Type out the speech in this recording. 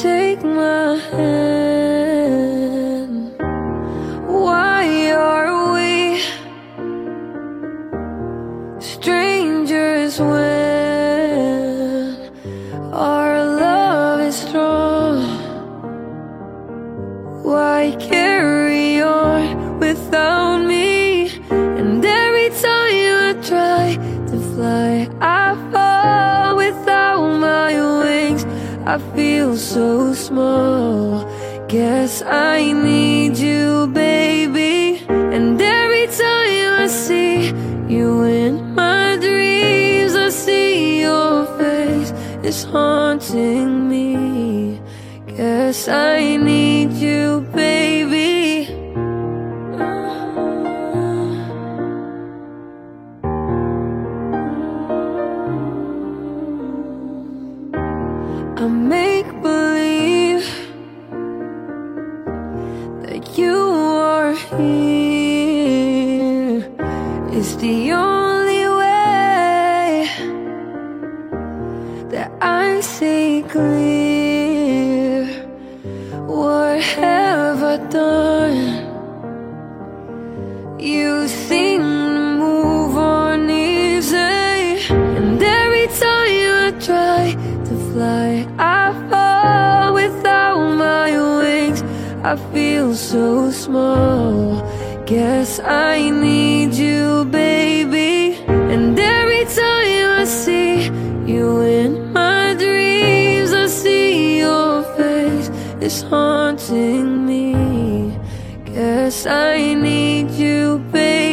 take my hand. Why are we strangers when our love is strong? Why carry on without me? And every time I try to fly, I fall without my wings. I feel so small. Guess I need you, baby. And every time I see you in my dreams, I see your face, it's haunting me. Guess I need you, baby. I make believe that you are here. It's the only way that I see clear. What have I done? You seem to move on easy, and every time I try to fly, I fall without my wings. I feel so small. Guess I need you, baby. And every time I see you in my dreams, I see your face, it's haunting me. Guess I need you, baby.